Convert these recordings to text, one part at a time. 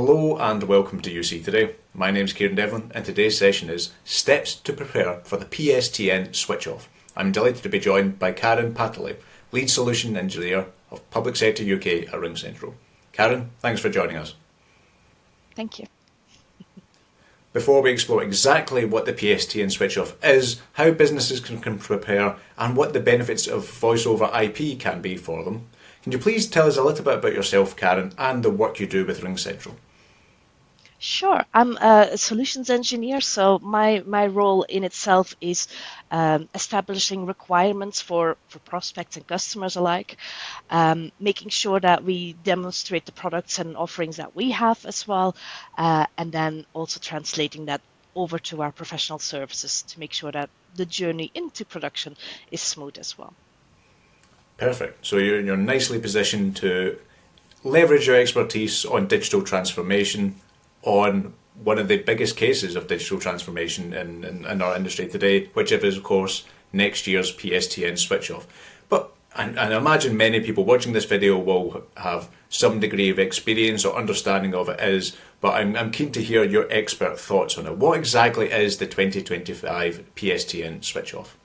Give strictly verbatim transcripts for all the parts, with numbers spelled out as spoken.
Hello and welcome to U C Today. My name is Kieran Devlin and today's session is Steps to Prepare for the P S T N Switch Off. I'm delighted to be joined by Karen Patterley, Lead Solution Engineer of Public Sector U K at RingCentral. Karen, thanks for joining us. Thank you. Before we explore exactly what the P S T N Switch Off is, how businesses can, can prepare and what the benefits of voice over I P can be for them, can you please tell us a little bit about yourself, Karen, and the work you do with RingCentral? Sure. I'm a solutions engineer, so my, my role in itself is um, establishing requirements for, for prospects and customers alike, um, making sure that we demonstrate the products and offerings that we have as well, uh, and then also translating that over to our professional services to make sure that the journey into production is smooth as well. Perfect. So you're, you're nicely positioned to leverage your expertise on digital transformation on one of the biggest cases of digital transformation in, in, in our industry today, which is, of course, next year's P S T N switch off. But and, and I imagine many people watching this video will have some degree of experience or understanding of it is, but I'm, I'm keen to hear your expert thoughts on it. What exactly is the twenty twenty-five P S T N switch off?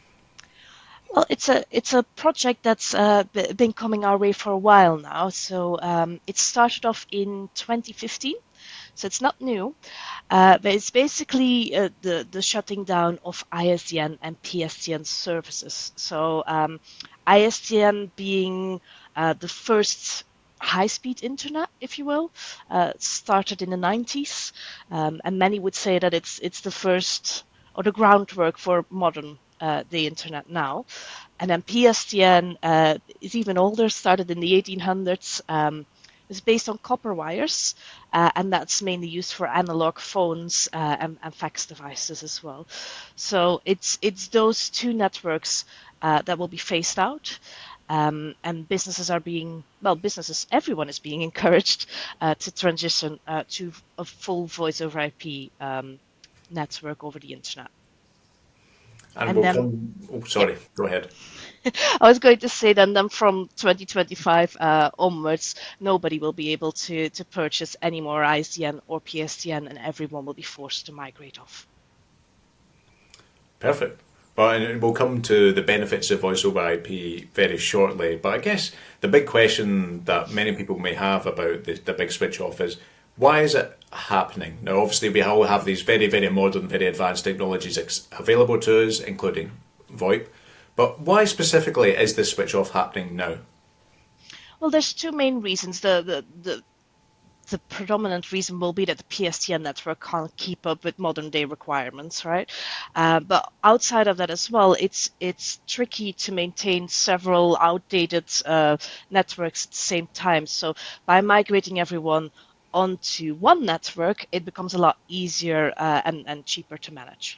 Well, it's a it's a project that's uh, been coming our way for a while now. So um, it started off in twenty fifteen, so it's not new, uh, but it's basically uh, the the shutting down of I S D N and P S T N services. So um, I S D N being uh, the first high-speed internet, if you will, uh, started in the nineties, um, and many would say that it's it's the first or the groundwork for modern Uh, the internet now. And then P S T N uh, is even older, started in the eighteen hundreds. Um, it's based on copper wires, uh, and that's mainly used for analog phones uh, and, and fax devices as well. So it's it's those two networks uh, that will be phased out. Um, and businesses are being, well, businesses, everyone is being encouraged uh, to transition uh, to a full voice over I P um, network over the internet. And, And we'll then, come, oh, sorry, yeah. Go ahead. I was going to say that then from twenty twenty-five uh, onwards, nobody will be able to, to purchase any more I S D N or P S T N, and everyone will be forced to migrate off. Perfect. Well, and we'll come to the benefits of voice over I P very shortly. But I guess the big question that many people may have about the, the big switch off is, why is it happening? Now, obviously, we all have these very, very modern, very advanced technologies ex- available to us, including VoIP. But why specifically is this switch off happening now? Well, there's two main reasons. The the the, the predominant reason will be that the P S T N network can't keep up with modern day requirements, right? Uh, but outside of that as well, it's it's tricky to maintain several outdated uh, networks at the same time. So by migrating everyone onto one network, it becomes a lot easier uh, and, and cheaper to manage.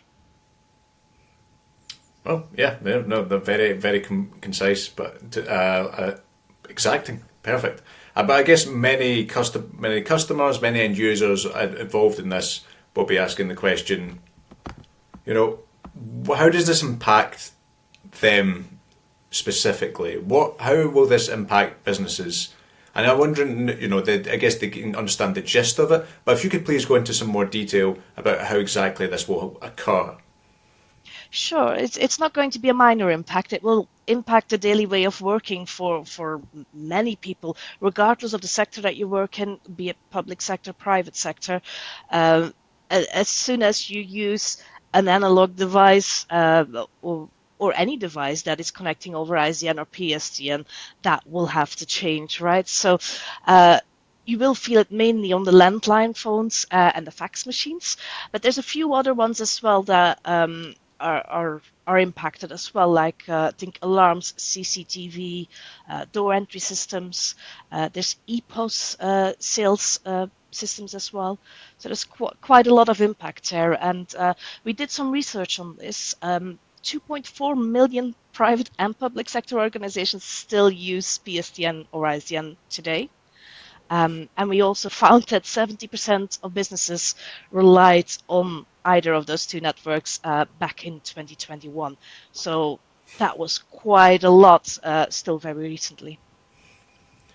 Well, yeah, no, no they're very, very com- concise, but uh, uh, exacting, perfect. Uh, but I guess many custom, many customers, many end users involved in this will be asking the question, you know, how does this impact them specifically? What, how will this impact businesses? And I'm wondering, you know, they, I guess they can understand the gist of it, but if you could please go into some more detail about how exactly this will occur. Sure, it's it's not going to be a minor impact. It will impact the daily way of working for, for many people, regardless of the sector that you work in, be it public sector, private sector. Um, as soon as you use an analog device uh, or or any device that is connecting over I S D N or P S T N, that will have to change, right? So uh, you will feel it mainly on the landline phones uh, and the fax machines, but there's a few other ones as well that um, are, are are impacted as well, like uh, think alarms, C C T V, uh, door entry systems. Uh, there's E P O S uh, sales uh, systems as well. So there's qu- quite a lot of impact there, and uh, we did some research on this. Um, two point four million private and public sector organizations still use P S T N or I S D N today. Um, and we also found that seventy percent of businesses relied on either of those two networks uh, back in twenty twenty-one. So that was quite a lot uh, still very recently.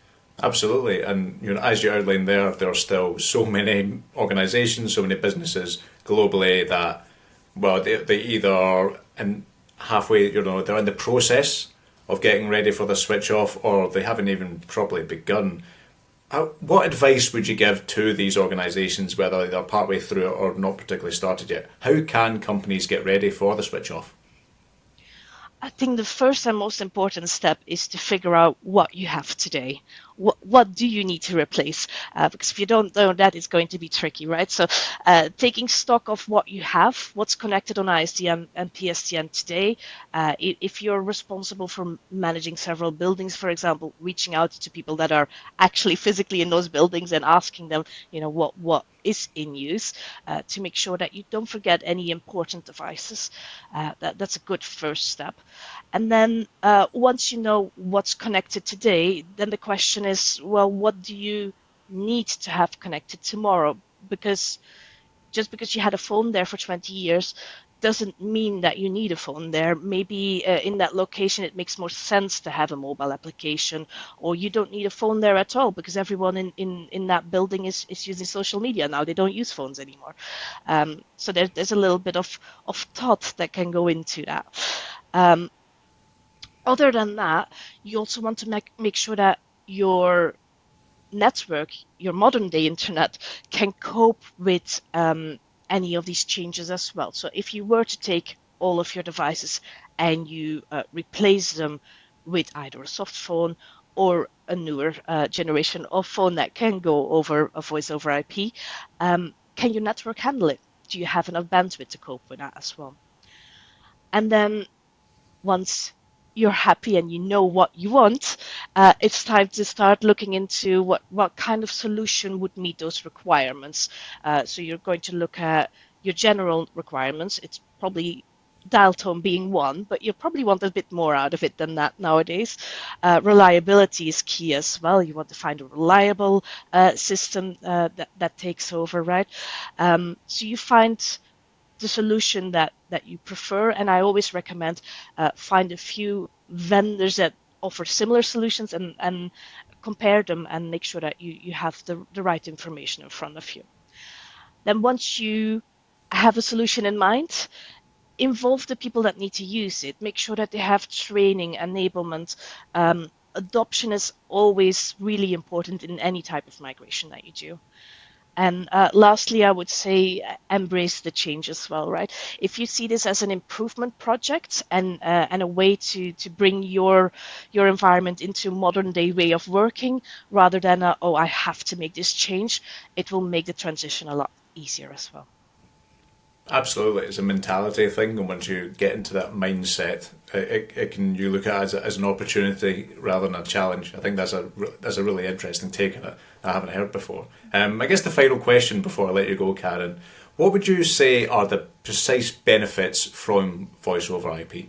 Absolutely, and you know, as you outlined there, there are still so many organisations, so many businesses globally that, well, they they either are in halfway, you know, they're in the process of getting ready for the switch off, or they haven't even properly begun. How, what advice would you give to these organisations, whether they're partway through it or not particularly started yet? How can companies get ready for the switch off? I think the first and most important step is to figure out what you have today. What, what do you need to replace? Uh, because if you don't know that, it's going to be tricky, right? So uh, taking stock of what you have, what's connected on I S D N and P S T N today. Uh, if you're responsible for managing several buildings, for example, reaching out to people that are actually physically in those buildings and asking them, you know, what, what is in use, uh, to make sure that you don't forget any important devices. Uh, that, that's a good first step. And then uh, once you know what's connected today, then the question is, well, what do you need to have connected tomorrow? Because just because you had a phone there for twenty years doesn't mean that you need a phone there. Maybe uh, in that location it makes more sense to have a mobile application, or you don't need a phone there at all because everyone in, in, in that building is, is using social media now. They don't use phones anymore. Um, so there, there's a little bit of, of thought that can go into that. Um, Other than that, you also want to make, make sure that your network, your modern day internet, can cope with um, any of these changes as well. So if you were to take all of your devices and you uh, replace them with either a soft phone or a newer uh, generation of phone that can go over a voice over I P, um, can your network handle it? Do you have enough bandwidth to cope with that as well? And then once you're happy and you know what you want, uh, it's time to start looking into what, what kind of solution would meet those requirements. Uh, so you're going to look at your general requirements. It's probably dial tone being one, but you probably want a bit more out of it than that nowadays. Uh, reliability is key as well. You want to find a reliable uh, system uh, that, that takes over, right? Um, so you find the solution that, that you prefer. And I always recommend uh, find a few vendors that offer similar solutions and, and compare them and make sure that you, you have the, the right information in front of you. Then once you have a solution in mind, involve the people that need to use it. Make sure that they have training, enablement. Um, adoption is always really important in any type of migration that you do. And uh, lastly, I would say embrace the change as well, right? If you see this as an improvement project and uh, and a way to to bring your your environment into a modern day way of working, rather than a, oh, I have to make this change, it will make the transition a lot easier as well. Absolutely, it's a mentality thing, and once you get into that mindset, it, it can you look at it as, a, as an opportunity rather than a challenge. I think that's a that's a really interesting take on it I haven't heard before. Um, I guess the final question before I let you go, Karen, what would you say are the precise benefits from voice over I P?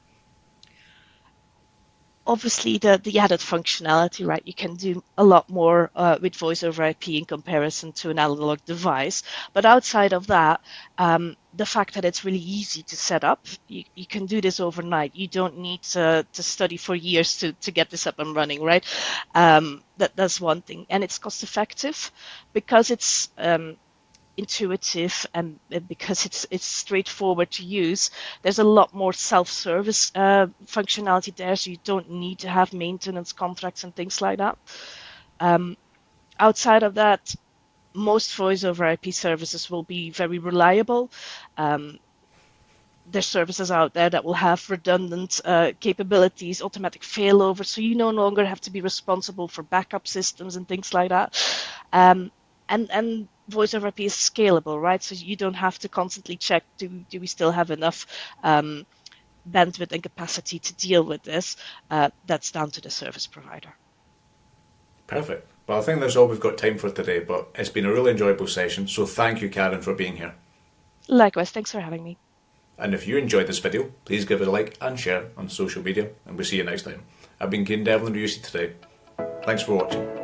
Obviously, the, the added functionality, right? You can do a lot more uh, with voice over I P in comparison to an analog device. But outside of that, um, the fact that it's really easy to set up, you, you can do this overnight. You don't need to, to study for years to, to get this up and running, right? Um, that, that's one thing. And it's cost effective because it's um, intuitive and because it's it's straightforward to use. There's a lot more self-service uh, functionality there, so you don't need to have maintenance contracts and things like that. Um, outside of that, most voice over I P services will be very reliable. Um, there's services out there that will have redundant uh, capabilities, automatic failover, so you no longer have to be responsible for backup systems and things like that. Um, and and voice over I P is scalable, right? So you don't have to constantly check, do, do we still have enough um, bandwidth and capacity to deal with this? Uh, that's down to the service provider. Perfect. Well, I think that's all we've got time for today, but it's been a really enjoyable session, so thank you, Karen, for being here. Likewise, thanks for having me. And if you enjoyed this video, please give it a like and share on social media, and we'll see you next time. I've been Cian Devlin with U C today. Thanks for watching.